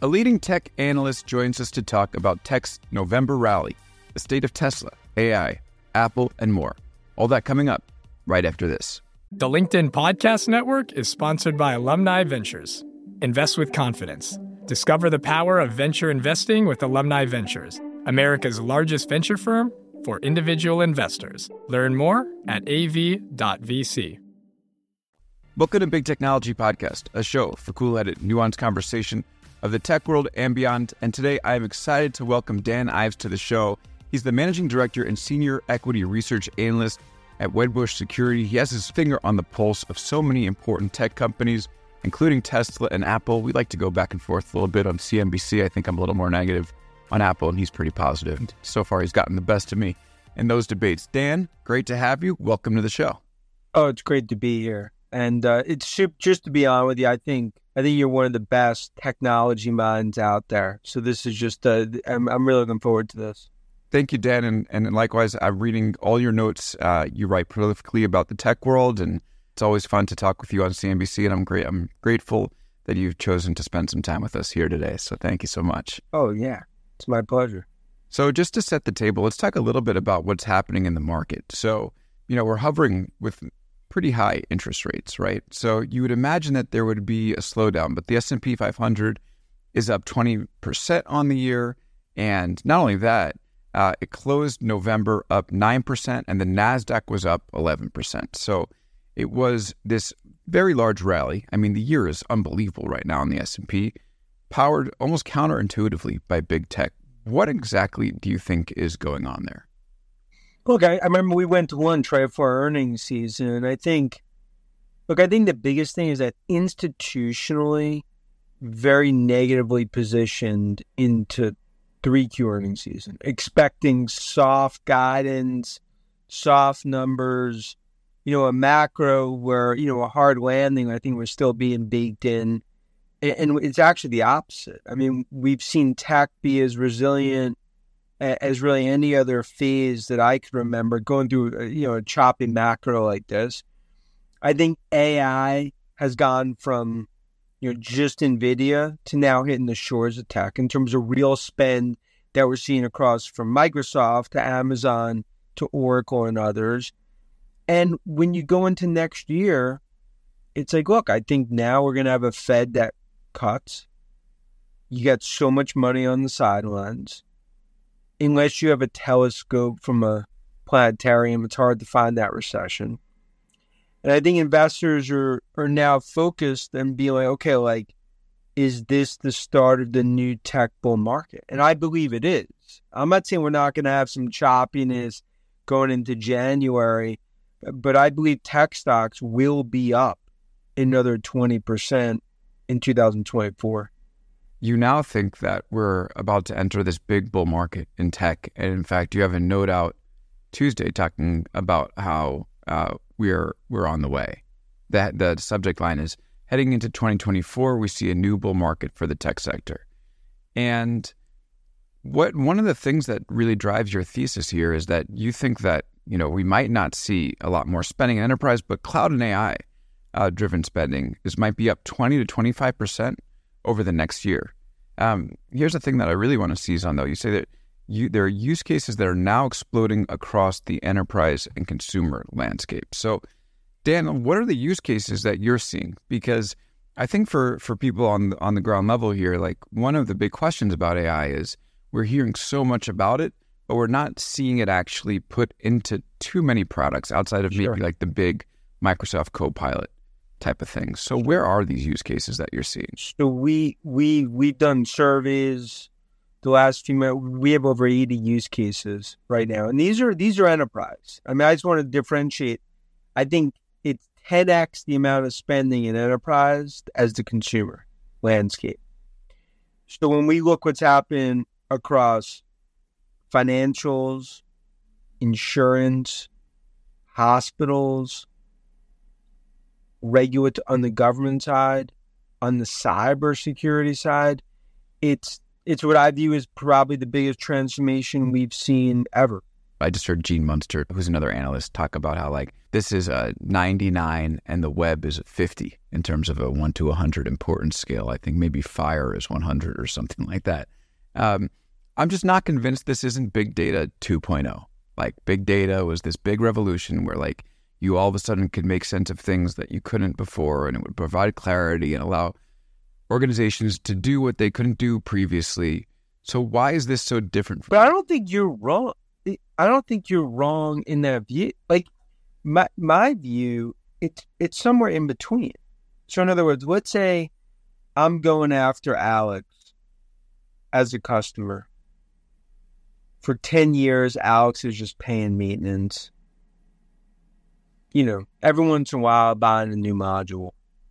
A leading tech analyst joins us to talk about tech's November rally, the state of Tesla, AI, Apple, and more. All that coming up right after this. The LinkedIn Podcast Network is sponsored by Alumni Ventures. Invest with confidence. Discover the power of venture investing with Alumni Ventures, America's largest venture firm for individual investors. Learn more at av.vc. Welcome to Big Technology Podcast, a show for cool-headed, nuanced conversation of the tech world and beyond. And today I am excited to welcome Dan Ives to the show. He's the Managing Director and Senior Equity Research Analyst at Wedbush Security. He has his finger on the pulse of so many important tech companies, including Tesla and Apple. We like to go back and forth a little bit on CNBC. I think I'm a little more negative on Apple, and he's pretty positive. And so far, he's gotten the best of me in those debates. Dan, great to have you. Welcome to the show. Oh, it's great to be here. And it's just to be on with you, I think you're one of the best technology minds out there. So this is just, I'm really looking forward to this. Thank you, Dan. And likewise, I'm reading all your notes. You write prolifically about the tech world, and it's always fun to talk with you on CNBC. And I'm grateful that you've chosen to spend some time with us here today. So thank you so much. Oh, yeah. It's my pleasure. So just to set the table, let's talk a little bit about what's happening in the market. So, we're hovering with pretty high interest rates, right? So you would imagine that there would be a slowdown, but the S&P 500 is up 20% on the year. And not only that, it closed November up 9%, and the NASDAQ was up 11%. So it was this very large rally. I mean, the year is unbelievable right now in the S&P, powered almost counterintuitively by big tech. What exactly do you think is going on there? Look, I remember we went to lunch right for our earnings season, and I think the biggest thing is that institutionally, very negatively positioned into 3Q earnings season, expecting soft guidance, soft numbers, a macro where, a hard landing, I think we're still being baked in. And it's actually the opposite. I mean, we've seen tech be as resilient as really any other phase that I can remember going through, a choppy macro like this. I think AI has gone from, just NVIDIA to now hitting the shores of tech in terms of real spend that we're seeing across from Microsoft to Amazon to Oracle and others. And when you go into next year, it's like, look, I think now we're going to have a Fed that cuts. You got so much money on the sidelines. Unless you have a telescope from a planetarium, it's hard to find that recession. And I think investors are now focused and being like, okay, is this the start of the new tech bull market? And I believe it is. I'm not saying we're not going to have some choppiness going into January, but I believe tech stocks will be up another 20% in 2024. You now think that we're about to enter this big bull market in tech. And in fact, you have a note out Tuesday talking about how we're on the way. That the subject line is heading into 2024, we see a new bull market for the tech sector. And one of the things that really drives your thesis here is that you think that, we might not see a lot more spending in enterprise, but cloud and AI driven spending might be up 20 to 25% over the next year. Here's the thing that I really want to seize on, though. You say that there are use cases that are now exploding across the enterprise and consumer landscape. So, Dan, what are the use cases that you're seeing? Because I think for people on the ground level here, one of the big questions about AI is we're hearing so much about it, but we're not seeing it actually put into too many products outside of maybe the big Microsoft Copilot type of things. So where are these use cases that you're seeing? So we've done surveys the last few months. We have over 80 use cases right now. And these are enterprise. I mean, I just want to differentiate. I think it's 10x the amount of spending in enterprise as the consumer landscape. So when we look what's happened across financials, insurance, hospitals, regulate on the government side, on the cybersecurity side, it's what I view as probably the biggest transformation we've seen ever I just heard Gene Munster, who's another analyst, talk about how like this is a 99 and the web is a 50 in terms of a 1 to 100 importance scale. I think maybe fire is 100 or something like that. I'm just not convinced this isn't big data 2.0. Like big data was this big revolution where like you all of a sudden could make sense of things that you couldn't before, and it would provide clarity and allow organizations to do what they couldn't do previously. So why is this so different? But I don't think you're wrong. I don't think you're wrong in that view. Like my view, it's somewhere in between. So in other words, let's say I'm going after Alex as a customer. For 10 years, Alex is just paying maintenance. You know, every once in a while buying a new module.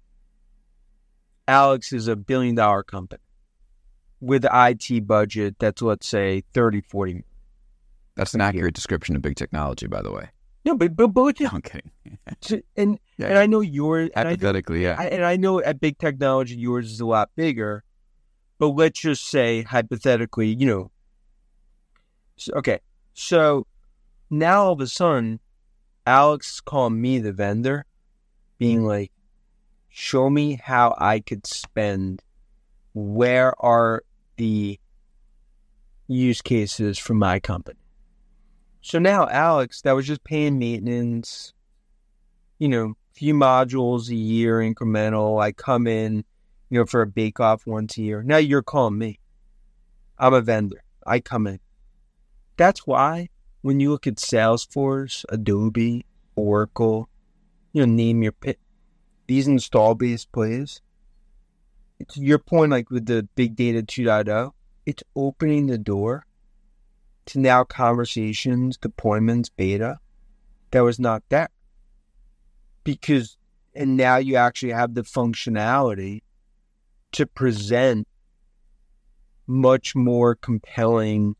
Alex is a $1 billion company with an IT budget that's, let's say, 30, 40. That's an accurate description of big technology, by the way. No, but No, I'm kidding. and I know yours. Hypothetically, And I know at big technology, yours is a lot bigger. But let's just say, hypothetically, you know. Okay, so now all of a sudden, Alex is calling me the vendor, being like, show me how I could spend. Where are the use cases for my company? So now Alex, that was just paying maintenance, you know, few modules a year, incremental. I come in, you know, for a bake-off once a year. Now you're calling me. I'm a vendor. I come in. That's why when you look at Salesforce, Adobe, Oracle, you know, name your pick, these install-based plays, it's your point, like with the Big Data 2.0, it's opening the door to now conversations, deployments, beta, that was not there. Because, and now you actually have the functionality to present much more compelling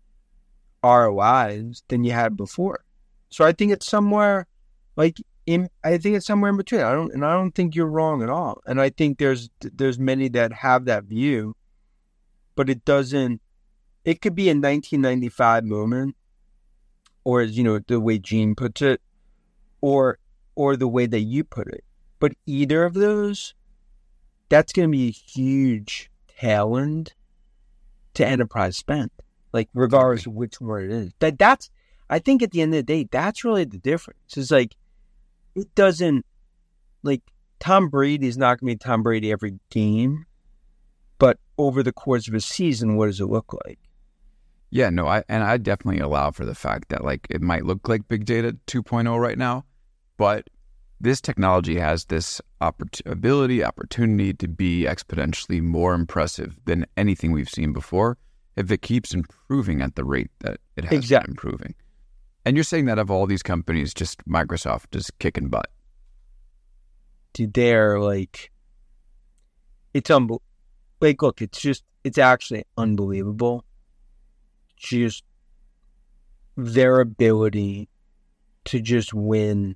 ROIs than you had before. So I think it's somewhere like in between. I don't think you're wrong at all. And I think there's many that have that view, but it doesn't. It could be a 1995 moment, or as you know, the way Gene puts it, or the way that you put it. But either of those, that's going to be a huge tailwind to enterprise spend. Like regardless of which one it is. That's I think at the end of the day, that's really the difference. It's like it doesn't like Tom Brady is not going to be Tom Brady every game, but over the course of a season, what does it look like? Yeah, no, I definitely allow for the fact that like it might look like big data 2.0 right now, but this technology has this opportunity to be exponentially more impressive than anything we've seen before if it keeps improving at the rate that it has been improving. And you're saying that of all these companies, just Microsoft is kicking butt. Dude, they're like, it's like, look, it's actually unbelievable. Just their ability to just win,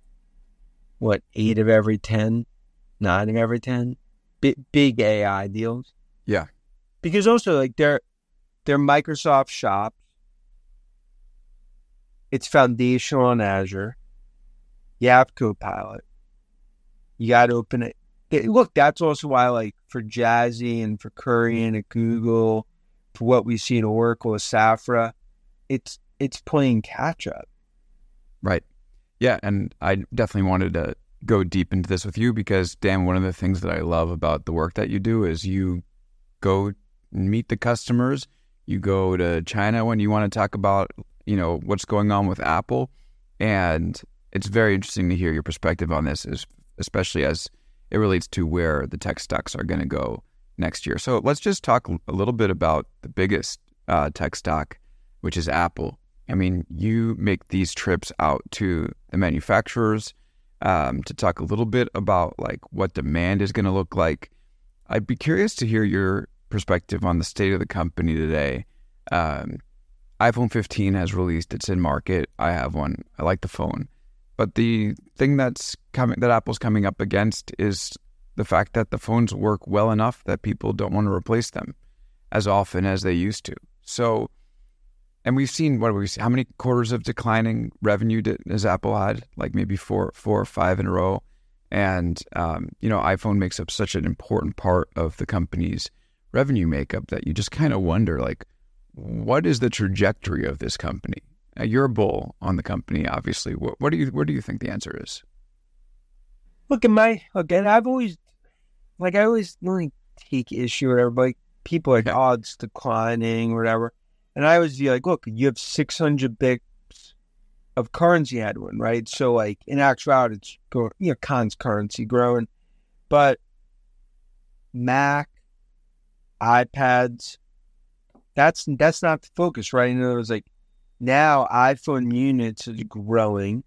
8 of every 10, 9 of every 10 big AI deals. Yeah. Because also, like, they're Microsoft shops. It's foundational on Azure. You have Copilot. You got to open it. Look, that's also why, like, for Jazzy and for Curry and at Google, for what we see in Oracle, Safra, it's playing catch up. Right. Yeah, and I definitely wanted to go deep into this with you because, Dan, one of the things that I love about the work that you do is you go meet the customers. You go to China when you want to talk about, what's going on with Apple. And it's very interesting to hear your perspective on this, especially as it relates to where the tech stocks are going to go next year. So let's just talk a little bit about the biggest tech stock, which is Apple. I mean, you make these trips out to the manufacturers to talk a little bit about like what demand is going to look like. I'd be curious to hear your perspective on the state of the company today. iPhone 15 has released. It's in market. I have one. I like the phone. But the thing that Apple's coming up against is the fact that the phones work well enough that people don't want to replace them as often as they used to. So And we've seen how many quarters of declining revenue has Apple had? Like maybe four or five in a row. And iPhone makes up such an important part of the company's revenue makeup that you just kind of wonder, like, what is the trajectory of this company? You're a bull on the company, obviously. Where do you think the answer is? Look, I've always, I always really take issue with everybody. People are like, oh, it's declining or whatever. And I always be like, look, you have 600 bips of currency headwind, right? So, like, in actuality, it's growing, constant currency growing. But Mac, iPads, that's not the focus, right? In other words, like, now iPhone units is growing.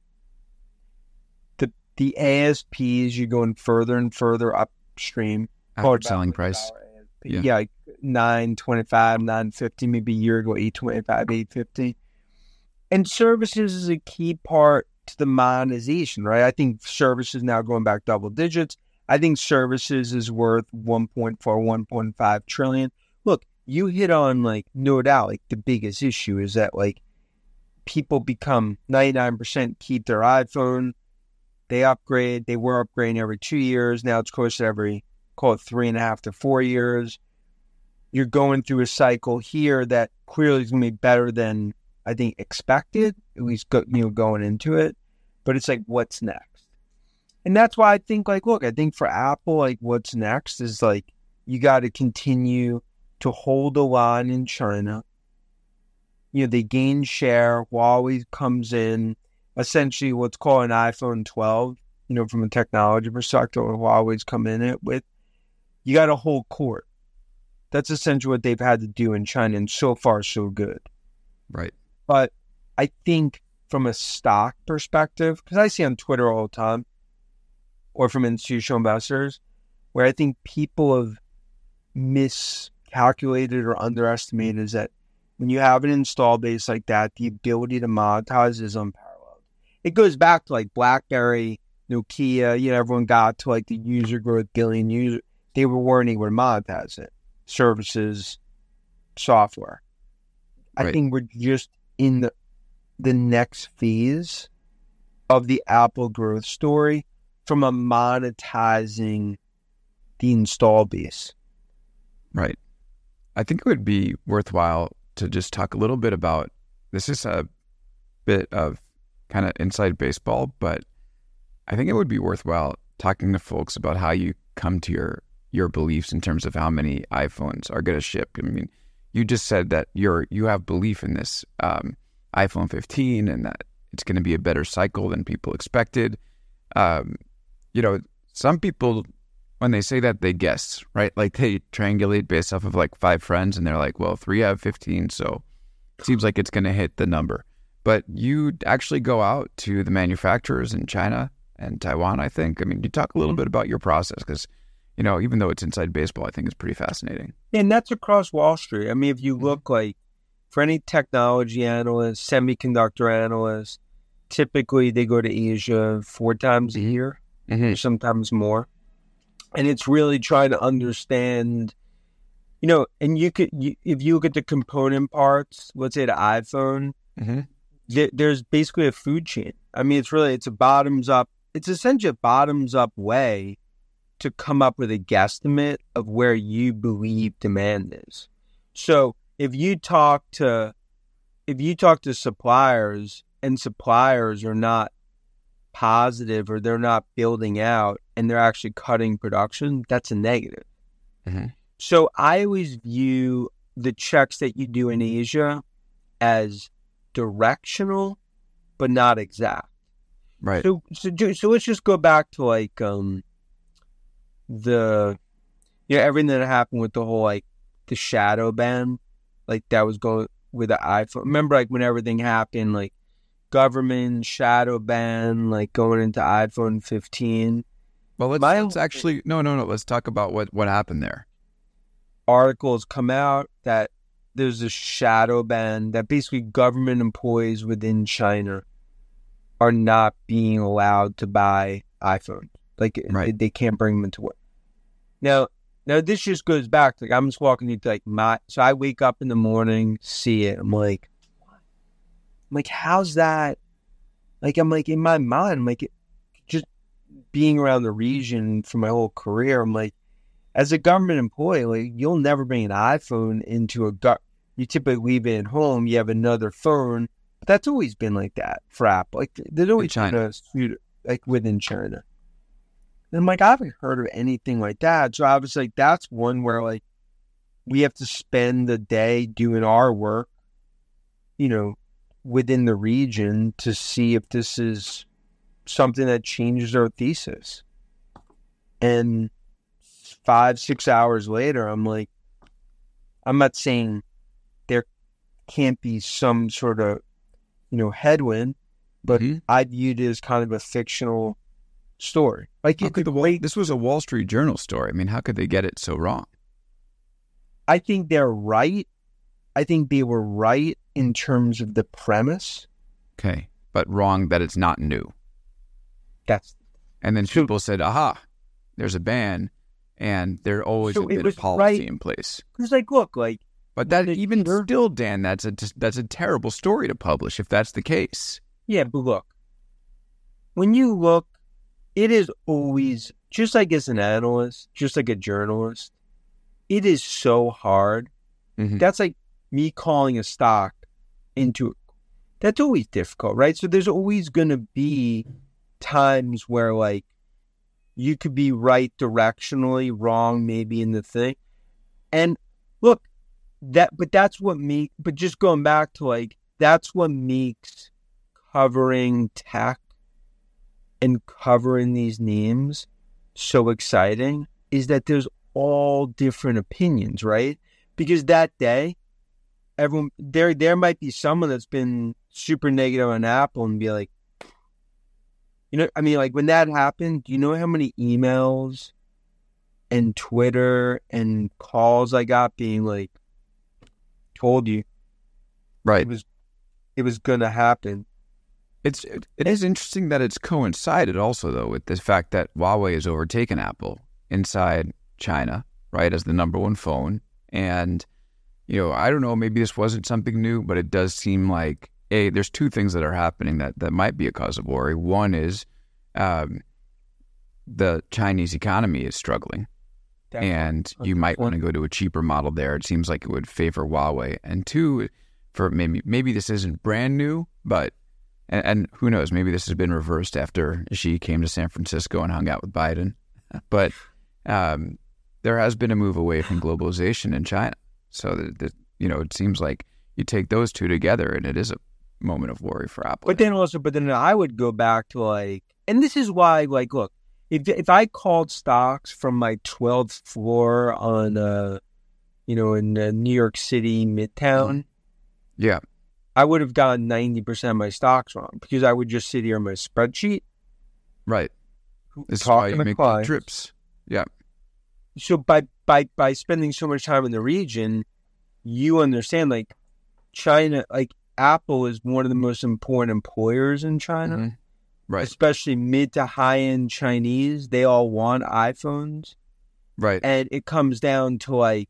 The ASPs, you're going further and further upstream. Average selling price. Yeah, like $925, $950, maybe a year ago, $825, $850. And services is a key part to the monetization, right? I think services now going back double digits. I think services is worth 1.4, 1.5 trillion. Look, you hit on, like, no doubt, like, the biggest issue is that, like, people become 99% keep their iPhone. They upgrade. They were upgrading every 2 years. Now it's close to every, call it 3.5 to 4 years. You're going through a cycle here that clearly is going to be better than I think expected, at least going into it. But it's like, what's next? And that's why I think, like, look, I think for Apple, like, what's next is, like, you got to continue to hold the line in China. They gain share. Huawei comes in. Essentially what's called an iPhone 12, from a technology perspective, Huawei's come in it with, you got to hold court. That's essentially what they've had to do in China, and so far, so good. Right. But I think from a stock perspective, because I see on Twitter all the time, or from institutional investors, where I think people have miscalculated or underestimated is that when you have an install base like that, the ability to monetize is unparalleled. It goes back to, like, BlackBerry, Nokia, everyone got to, like, the user growth, billion users. They weren't able to monetize it. Services, software. Right. I think we're just in the next phase of the Apple growth story from a monetizing the install base. Right. I think it would be worthwhile to just talk a little bit about, this is a bit of kind of inside baseball, but I think it would be worthwhile talking to folks about how you come to your beliefs in terms of how many iPhones are going to ship. I mean, you just said that you have belief in this iPhone 15 and that it's going to be a better cycle than people expected. Some people, when they say that, they guess, right? Like, they triangulate based off of, like, 5 friends, and they're like, well, 3 have 15, so it seems like it's going to hit the number. But you actually go out to the manufacturers in China and Taiwan, I think. I mean, you talk a little bit about your process because, even though it's inside baseball, I think it's pretty fascinating. And that's across Wall Street. I mean, if you look, like, for any technology analyst, semiconductor analyst, typically they go to Asia 4 times a year, sometimes more. And it's really trying to understand, and if you look at the component parts, let's say the iPhone, there's basically a food chain. I mean, it's essentially a bottoms up way to come up with a guesstimate of where you believe demand is. So if you talk to suppliers and suppliers are not positive or they're not building out and they're actually cutting production, that's a negative. So I always view the checks that you do in Asia as directional, but not exact. Right. So let's just go back to, like, everything that happened with the whole, like, the shadow ban, like, that was going with the iPhone. Remember, like, when everything happened, like, government shadow ban, like, going into iPhone 15. Well, let's actually no. Let's talk about what happened there. Articles come out that there's a shadow ban that basically government employees within China are not being allowed to buy iPhones. Like, right. They can't bring them into work. Now this just goes back. Like, I'm just walking into, like, so I wake up in the morning, see it. I'm like, what? I'm like, how's that? Like, I'm like, in my mind, I'm like, just being around the region for my whole career, I'm like, as a government employee, like, you'll never bring an iPhone into you typically leave it at home, you have another phone. But that's always been like that for Apple. Like, there's always been a suit, like, within China. And I'm like, I haven't heard of anything like that. So I was like, that's one where, like, we have to spend the day doing our work, you know, within the region to see if this is something that changes our thesis. And 5-6 hours later, I'm like, I'm not saying there can't be some sort of, you know, headwind, but I viewed it as kind of a fictional story. Like, this was a Wall Street Journal story. I mean, how could they get it so wrong? I think they're right. I think they were right in terms of the premise. Okay, but wrong that it's not new. And then people said, aha, there's a ban, and there always has been a policy in place. It's like, look, like... But that even still, Dan, that's a terrible story to publish if that's the case. Yeah, but look, when you look, it is always, just like as an analyst, just like a journalist, it is so hard. Mm-hmm. That's like me calling a stock into, that's always difficult, right? So there's always going to be times where, like, you could be right directionally, wrong maybe in the thing. And look, but just going back to, like, that's what makes covering tech and covering these names so exciting, is that there's all different opinions, right? Because that day, everyone, there might be someone that's been super negative on Apple and be like, you know, I mean, like, when that happened, do you know how many emails and Twitter and calls I got being like, told you, right? It was gonna happen. It is interesting that it's coincided also, though, with the fact that Huawei has overtaken Apple inside China, right, as the number one phone. And, you know, I don't know, maybe this wasn't something new, but it does seem like, there's two things that are happening that might be a cause of worry. One is the Chinese economy is struggling. And you might want to go to a cheaper model there. It seems like it would favor Huawei. And two, for maybe this isn't brand new, but and who knows, maybe this has been reversed after Xi came to San Francisco and hung out with Biden. But there has been a move away from globalization in China. So that you know, it seems like you take those two together, and it is a moment of worry for Apple. But then I would go back to, like, and this is why, like, look. If I called stocks from my 12th floor on, in New York City Midtown, yeah, I would have gotten 90% of my stocks wrong, because I would just sit here on my spreadsheet, right? This is why you make the trips, yeah. So by spending so much time in the region, you understand, like, China, like, Apple is one of the most important employers in China. Mm-hmm. Right. Especially mid to high end Chinese, they all want iPhones. Right. And it comes down to, like,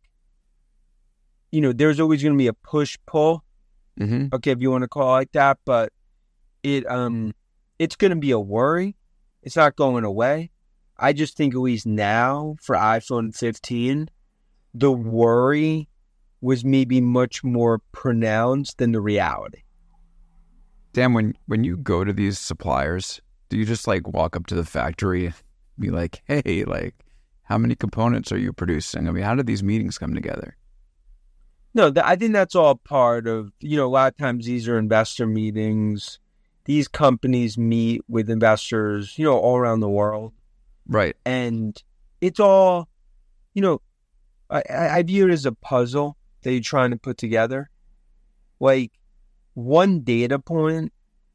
you know, there's always going to be a push pull. Mm-hmm. Okay, if you want to call it like that, but it's going to be a worry. It's not going away. I just think, at least now for iPhone 15, the worry was maybe much more pronounced than the reality. Dan, when you go to these suppliers, do you just, like, walk up to the factory and be like, hey, like, how many components are you producing? I mean, how did these meetings come together? No, I think that's all part of, you know, a lot of times these are investor meetings. These companies meet with investors, you know, all around the world. Right. And it's all, you know, I view it as a puzzle that you're trying to put together. Like, one data point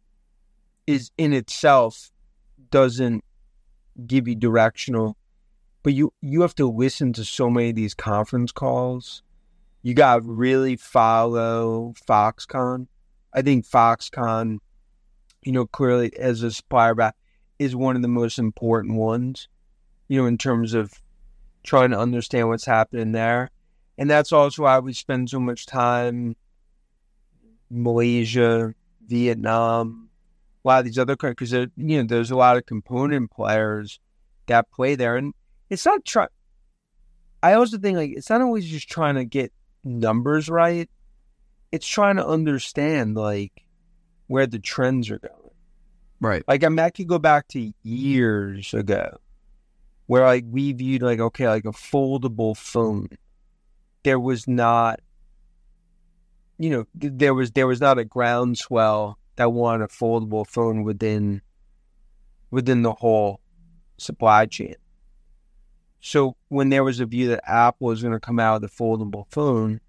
is in itself doesn't give you directional, but you have to listen to so many of these conference calls. You got to really follow Foxconn. I think Foxconn, you know, clearly as a supplier is one of the most important ones, you know, in terms of trying to understand what's happening there. And that's also why we spend so much time Malaysia, Vietnam, a lot of these other countries, because there's a lot of component players that play there. And it's not I also think like it's not always just trying to get numbers right. It's trying to understand like where the trends are going. Right. Like I could go back to years ago where like we viewed like, okay, like a foldable phone. There was not, there was not a groundswell that wanted a foldable phone within the whole supply chain. So when there was a view that Apple was going to come out with a foldable phone,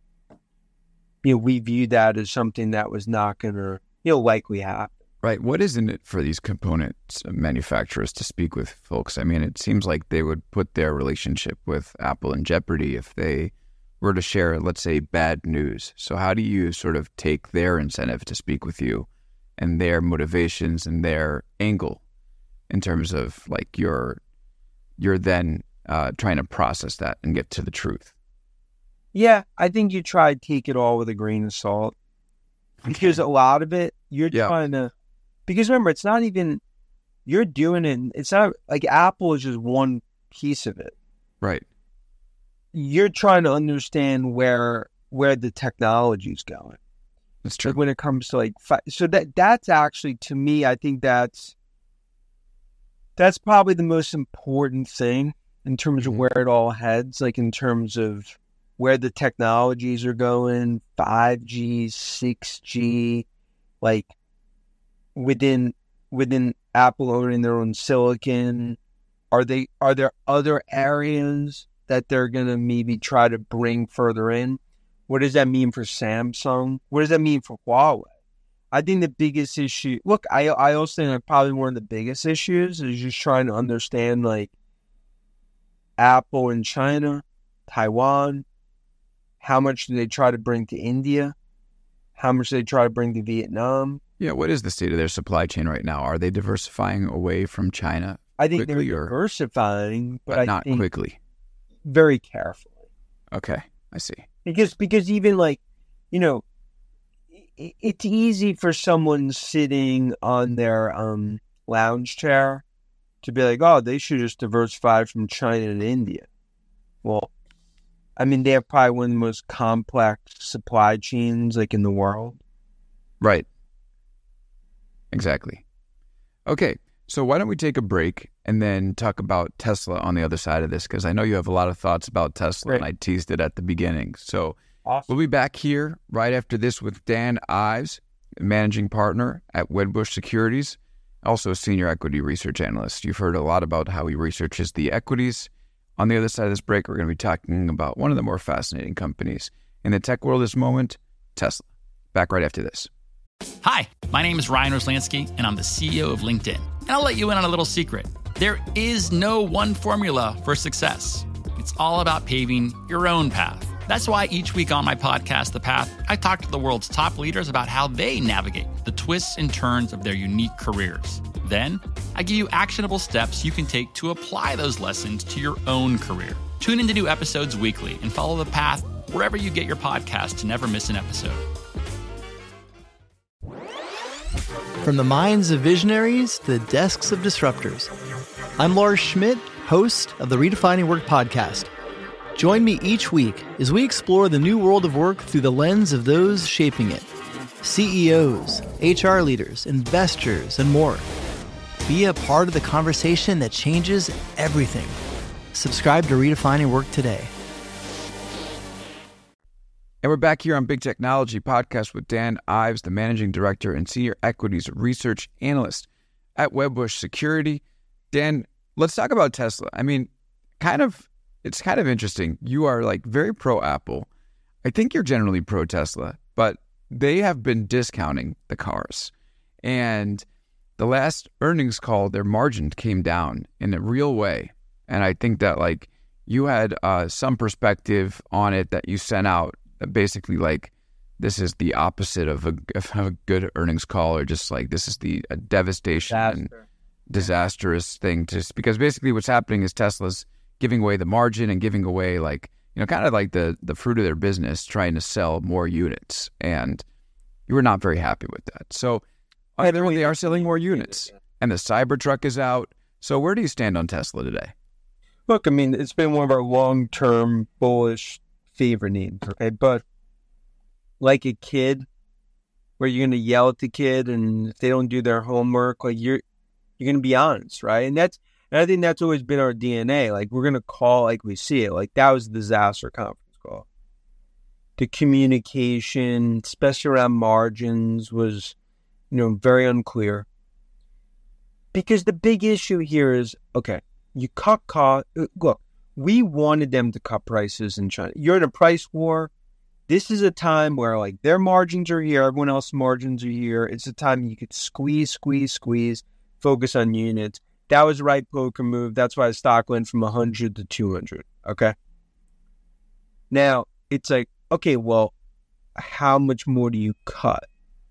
we viewed that as something that was not going to, likely happen. Right. What is in it for these components manufacturers to speak with folks? I mean, it seems like they would put their relationship with Apple in jeopardy if they were to share, let's say, bad news. So how do you sort of take their incentive to speak with you and their motivations and their angle in terms of like you're then trying to process that and get to the truth? Yeah, I think you try to take it all with a grain of salt. Because a lot of it, you're trying to... Because remember, it's not even... You're doing it... It's not... Like, Apple is just one piece of it. Right. You're trying to understand where the technology is going. That's true. Like, when it comes to, like... So that's actually, to me, I think that's probably the most important thing in terms of where it all heads, like in terms of where the technologies are going, 5G, 6G, like within Apple owning their own silicon. Are there other areas that they're going to maybe try to bring further in? What does that mean for Samsung? What does that mean for Huawei? I think the biggest issue, look, I also think like probably one of the biggest issues is just trying to understand like Apple in China, Taiwan, how much do they try to bring to India? How much do they try to bring to Vietnam? Yeah, what is the state of their supply chain right now? Are they diversifying away from China? I think they're diversifying, but not quickly. Very carefully. Okay, I see. Because even like, it's easy for someone sitting on their lounge chair to be like, oh, they should just diversify from China and India. Well, I mean, they have probably one of the most complex supply chains like in the world. Right. Exactly. Okay, so why don't we take a break and then talk about Tesla on the other side of this? Because I know you have a lot of thoughts about Tesla, and I teased it at the beginning. So awesome. We'll be back here right after this with Dan Ives, managing partner at Wedbush Securities, also a senior equity research analyst. You've heard a lot about how he researches the equities. On the other side of this break, we're going to be talking about one of the more fascinating companies in the tech world this moment, Tesla. Back right after this. Hi, my name is Ryan Roslansky, and I'm the CEO of LinkedIn. And I'll let you in on a little secret. There is no one formula for success. It's all about paving your own path. That's why each week on my podcast, The Path, I talk to the world's top leaders about how they navigate the twists and turns of their unique careers. Then, I give you actionable steps you can take to apply those lessons to your own career. Tune into new episodes weekly and follow The Path wherever you get your podcast to never miss an episode. From the minds of visionaries to the desks of disruptors, I'm Lars Schmidt, host of the Redefining Work podcast. Join me each week as we explore the new world of work through the lens of those shaping it. CEOs, HR leaders, investors, and more. Be a part of the conversation that changes everything. Subscribe to Redefining Work today. And we're back here on Big Technology Podcast with Dan Ives, the Managing Director and Senior Equities Research Analyst at Wedbush Security. Dan, let's talk about Tesla. I mean, it's kind of interesting. You are like very pro-Apple. I think you're generally pro-Tesla, but they have been discounting the cars. And the last earnings call, their margin came down in a real way. And I think that like you had some perspective on it that you sent out. Basically, like, this is the opposite of a good earnings call, or just like this is a devastation and disastrous thing. Just because basically what's happening is Tesla's giving away the margin and giving away kind of like the fruit of their business, trying to sell more units. And You were not very happy with that. So they are selling more units, and the Cybertruck is out. So where do you stand on Tesla today? Look, I mean, it's been one of our long-term bullish favorite names, okay? But like a kid, where you're going to yell at the kid, and if they don't do their homework, like you're going to be honest, right? And I think that's always been our DNA. Like, we're going to call like we see it. Like, that was a disaster conference call. The communication, especially around margins, was, very unclear. Because the big issue here is, okay, you cut cost. Look, we wanted them to cut prices in China. You're in a price war. This is a time where, like, their margins are here. Everyone else's margins are here. It's a time you could squeeze, focus on units. That was the right poker move. That's why the stock went from 100 to 200, okay? Now, it's like, okay, well, how much more do you cut?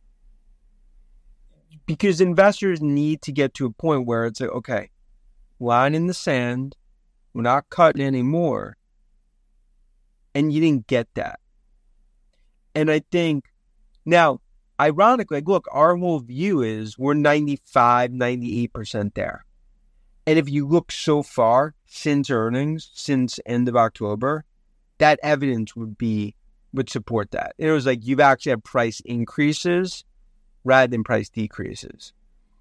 Because investors need to get to a point where it's like, okay, line in the sand, we're not cutting anymore. And you didn't get that. And I think, now, ironically, like, look, our whole view is we're 95, 98% there. And if you look so far since earnings, since end of October, that evidence would support that. It was like you've actually had price increases rather than price decreases.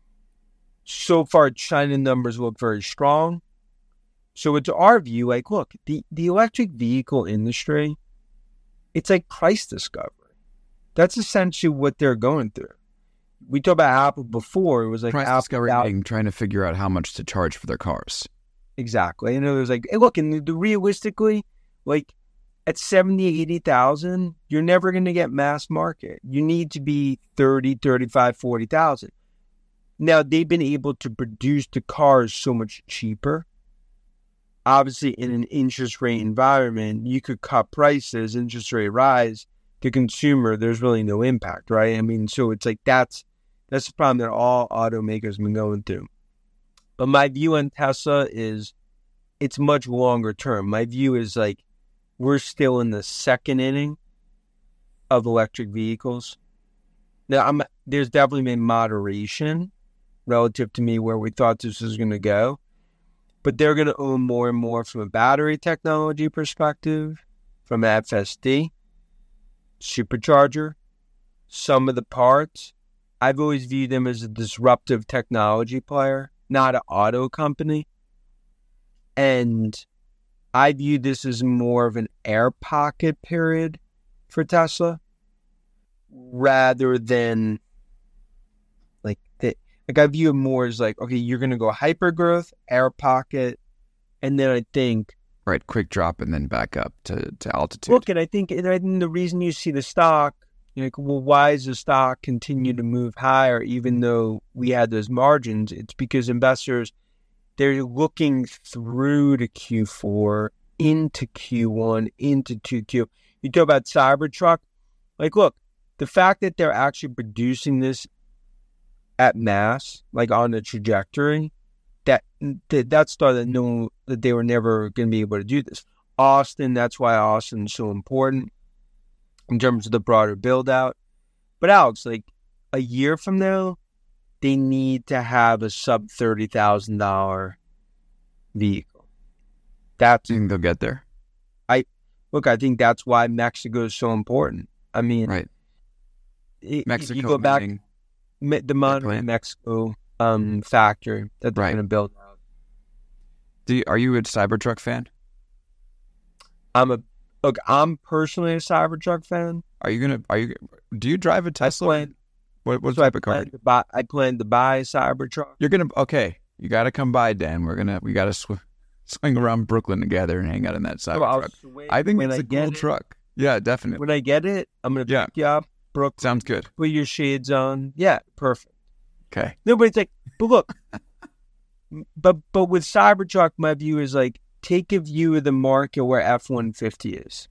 So far, China numbers look very strong. So it's our view, like, look, the electric vehicle industry, it's like price discovery. That's essentially what they're going through. We talked about Apple before. It was like price discovery, trying to figure out how much to charge for their cars. Exactly. And it was like, hey, look, and realistically, like at 70, 80,000, you're never going to get mass market. You need to be 30, 35, 40,000. Now, they've been able to produce the cars so much cheaper. Obviously, in an interest rate environment, you could cut prices, interest rate rise. To consumer, there's really no impact, right? I mean, so it's like that's the problem that all automakers have been going through. But my view on Tesla is it's much longer term. My view is like we're still in the second inning of electric vehicles. Now, there's definitely been moderation relative to me where we thought this was going to go. But they're going to own more and more from a battery technology perspective, from FSD, supercharger, some of the parts. I've always viewed them as a disruptive technology player, not an auto company. And I view this as more of an air pocket period for Tesla rather than I view it more as like, okay, you're going to go hyper growth, air pocket, and then I think right, quick drop and then back up to altitude. Look, and I think the reason you see the stock, you're like, well, why does the stock continue to move higher even though we had those margins? It's because investors, they're looking through to Q4, into Q1, into 2Q. You talk about Cybertruck. Like, look, the fact that they're actually producing this at mass, like on a trajectory, that started knowing that they were never going to be able to do this. Austin, that's why Austin's so important in terms of the broader build out. But Alex, like a year from now, they need to have a sub $30,000 vehicle. You think they'll get there? I think that's why Mexico is so important. I mean, right. Mexico, you go back, the Monterrey, Mexico factory that they're going to build out. Are you a Cybertruck fan? I'm personally a Cybertruck fan. Do you drive a Tesla? What type of car? I plan to buy a Cybertruck. You got to come by, Dan. We got to swing around Brooklyn together and hang out in that Cybertruck. I think it's a cool truck. Yeah, definitely. When I get it, I'm going to pick you up, Brooklyn. Sounds good. Put your shades on. Yeah, perfect. Okay. No, but it's like, but look, but with Cybertruck, my view is like, take a view of the market where F-150 is.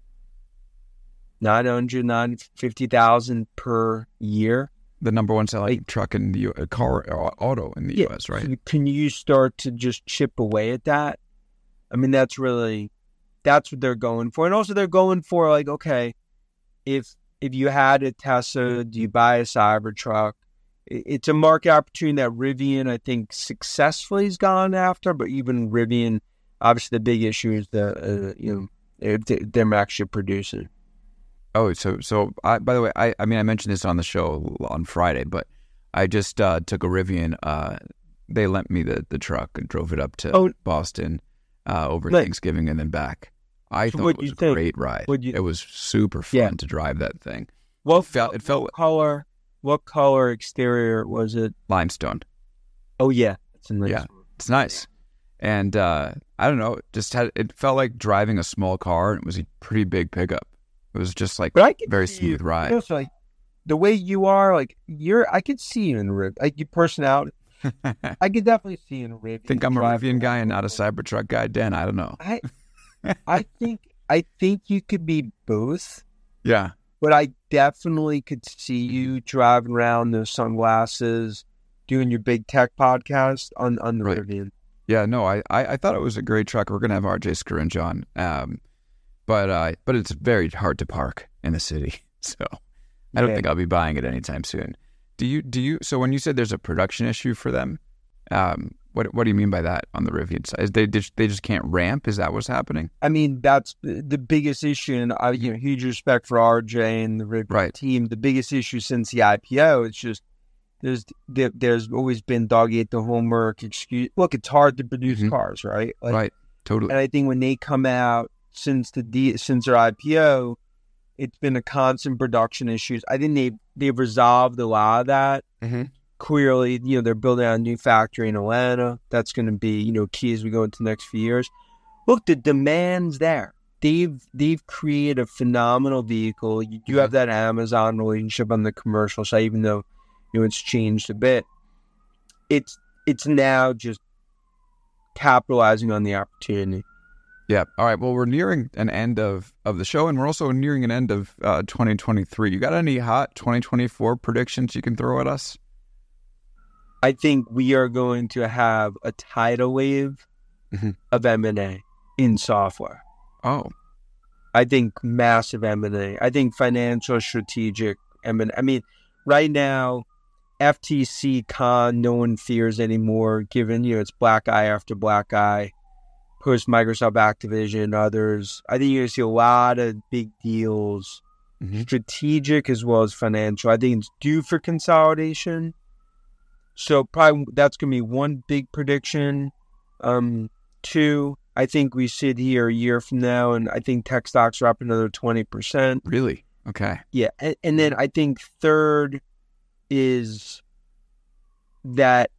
950,000 per year. The number one selling truck in the auto in the U.S., right? So can you start to just chip away at that? I mean, that's what they're going for. And also they're going for like, okay, if if you had a Tesla, do you buy a Cybertruck? It's a market opportunity that Rivian, I think, successfully has gone after. But even Rivian, obviously, the big issue is them actually producing. Oh, so by the way, I mean, I mentioned this on the show on Friday, but I just took a Rivian. They lent me the truck and drove it up to Boston over Thanksgiving and then back. I thought it was a great ride. It was super fun to drive that thing. What color exterior was it? Limestone. Oh yeah, it's nice. Yeah, it's nice. And I don't know, it felt like driving a small car, and it was a pretty big pickup. It was just like very smooth ride. So like the way you are, like I could see you in a Rivian. Like your personality, I could definitely see you in a Rivian. Think I'm a Rivian guy and not a Cybertruck guy, Dan? I don't know. I think you could be both. Yeah. But I definitely could see you driving around those sunglasses, doing your big tech podcast on the Rivian. Yeah, no, I thought it was a great truck. We're gonna have RJ Scaringe on, but it's very hard to park in the city, so I don't think I'll be buying it anytime soon. Do you? So when you said there's a production issue for them, what do you mean by that on the Rivian side? They just can't ramp? Is that what's happening? I mean, that's the biggest issue, and huge respect for RJ and the Rivian team. The biggest issue since the IPO, it's just there's always been dog ate the homework excuse. Look, it's hard to produce cars, right? Right, totally. And I think when they come out since their IPO, it's been a constant production issues. I think they've resolved a lot of that. Mm-hmm. Clearly, they're building out a new factory in Atlanta. That's going to be, key as we go into the next few years. Look, the demand's there. They've created a phenomenal vehicle. You do have that Amazon relationship on the commercial side, even though it's changed a bit. It's now just capitalizing on the opportunity. Yeah. All right. Well, we're nearing an end of the show, and we're also nearing an end of 2023. You got any hot 2024 predictions you can throw at us? I think we are going to have a tidal wave of M&A in software. Oh. I think massive M&A. I think financial, strategic M&A. I mean, right now, FTC con, no one fears anymore, given, it's black eye after black eye, post Microsoft Activision, others. I think you're going to see a lot of big deals, strategic as well as financial. I think it's due for consolidation. So probably that's going to be one big prediction. Two, I think we sit here a year from now, and I think tech stocks are up another 20%. Really? Okay. Yeah. And then I think third is that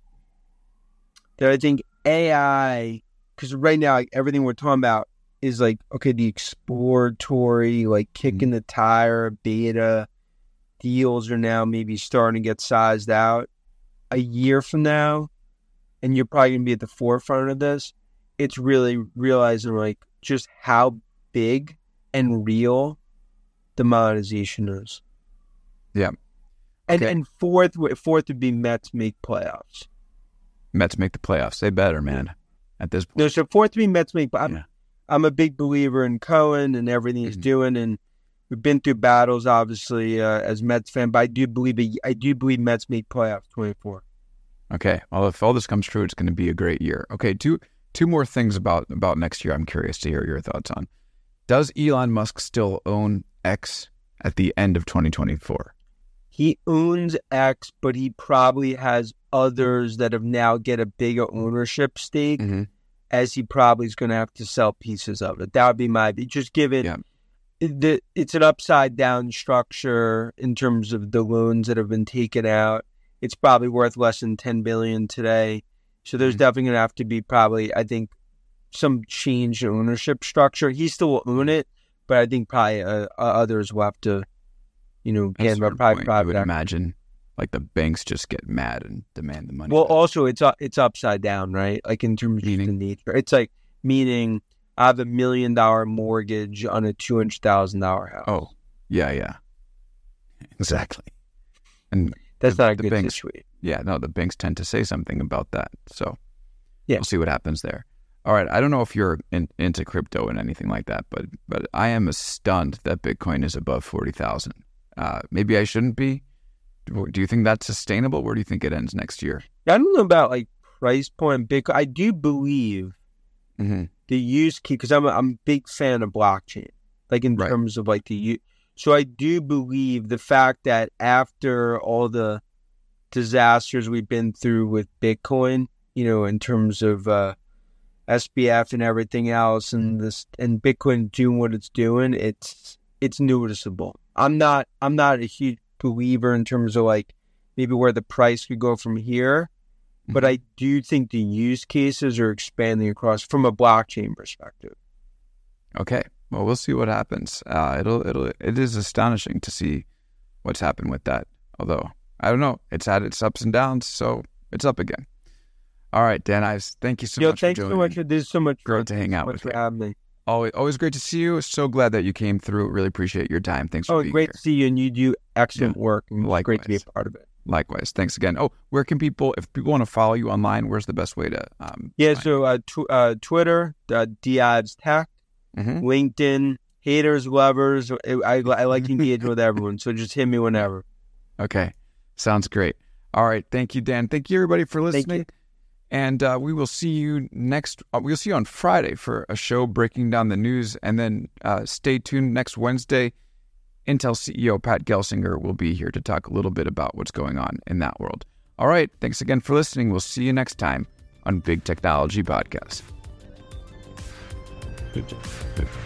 I think AI, because right now everything we're talking about is like, okay, the exploratory, like kicking the tire, beta deals are now maybe starting to get sized out. A year from now, and you're probably going to be at the forefront of this, it's really realizing like just how big and real the monetization is. Yeah. Okay. And fourth would be Mets make playoffs. Mets make the playoffs. They better, man, at this point. No, so fourth would be Mets make playoffs. I'm a big believer in Cohen and everything he's doing, and we've been through battles, obviously, as Mets fan, but I do believe Mets make playoffs 24. Okay. Well, if all this comes true, it's going to be a great year. Okay, two more things about next year I'm curious to hear your thoughts on. Does Elon Musk still own X at the end of 2024? He owns X, but he probably has others that have now get a bigger ownership stake, as he probably is going to have to sell pieces of it. That would be my just give it. Yeah. It's an upside down structure in terms of the loans that have been taken out. It's probably worth less than $10 billion today. So there's definitely going to have to be probably, I think, some change in ownership structure. He still will own it, but I think probably others will have to, again, probably I would imagine like the banks just get mad and demand the money. Well, also it's upside down, right? Like in terms of the nature. It's like meaning I have $1 million mortgage on a $200,000 house. Oh, yeah. Exactly. And that's not a good situation. Yeah, no, the banks tend to say something about that. So we'll see what happens there. All right, I don't know if you're into crypto and anything like that, but I am stunned that Bitcoin is above 40,000. maybe I shouldn't be? Do you think that's sustainable? Where do you think it ends next year? I don't know about like price point Bitcoin. I do believe the use case, because I'm a big fan of blockchain, like in terms of like so I do believe the fact that after all the disasters we've been through with Bitcoin, in terms of SBF and everything else, and Bitcoin doing what it's doing, it's noticeable. I'm not a huge believer in terms of like maybe where the price could go from here, but I do think the use cases are expanding across from a blockchain perspective. Okay, well, we'll see what happens. It is astonishing to see what's happened with that. Although I don't know, it's had its ups and downs, so it's up again. All right, Dan Ives, thank you so much for joining me. Thanks so much. This is so much great to hang out with you. Having me. Always great to see you. So glad that you came through. Really appreciate your time. Thanks for being here. Great to see you, and you do excellent work. And it's great to be a part of it. Likewise. Thanks again. Where can people, if people want to follow you online, where's the best way to? Twitter, DIves Tech, LinkedIn, haters, lovers. I like to engage with everyone, so just hit me whenever. Okay, sounds great. All right, thank you, Dan. Thank you, everybody, for listening. And we will see you we'll see you on Friday for a show breaking down the news. And then stay tuned next Wednesday. Intel CEO Pat Gelsinger will be here to talk a little bit about what's going on in that world. All right. Thanks again for listening. We'll see you next time on Big Technology Podcast. Good job.